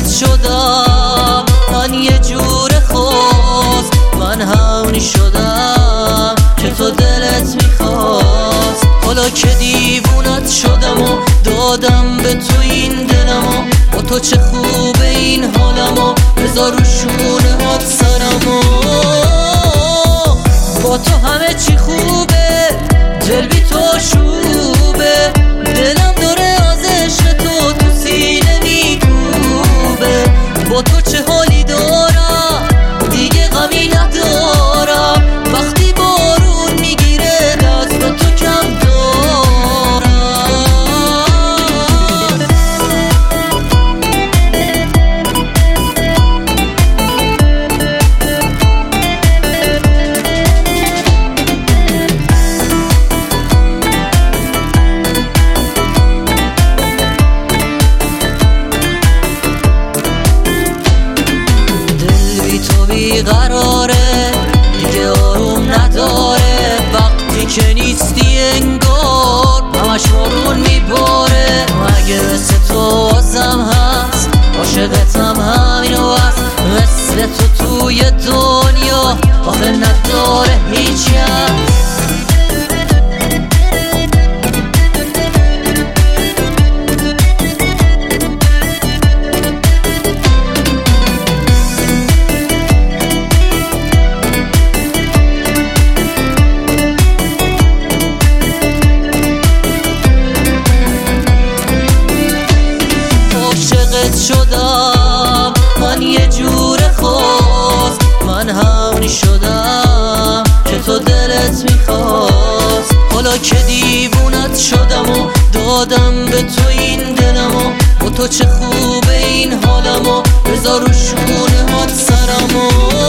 عاشقت شدم، من یه جور خواست، من همونی شدم که تو دلت میخواست. حالا که دیوونت شدم و دادم به تو این دلمو، با تو چه خوبه این حالمو، بذار رو شونه هات سرمو. با تو همه چی خوبه، دل بی تو شوبه، دلم داره از عشق تو تو سینه میکوبه. با تو چه حالی دارم دیگه غمی ندارم، وقتی بارون میگیره دست تو کم دارم. بیقراره دیگه آروم نداره، وقتی که نیستی انگار همش بارون میباره. مگه مثل تو آزم هست، عاشقتم همینو هست، مثل تو توی دنیا آخه نداره هیچ هست. شدم من یه جور خواست، من همونی شدم که تو دلت میخواست. حالا که دیوونت شدم و دادم به تو این دلمو، با تو چه خوبه این حالمو، بذار رو شونه هات سرمو.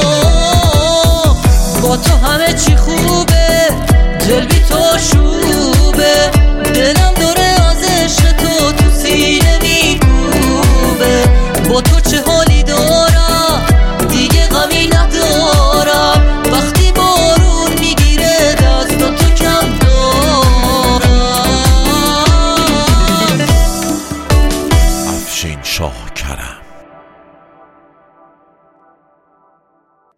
با تو همه چی خوبه، دل بی تو شوبه، دلم داره از عشق تو تو سینه میکوبه. با تو چه حالی دارم دیگه غمی ندارم، وقتی بارون میگیره دست تو کم دارم. افشین شاه کرم.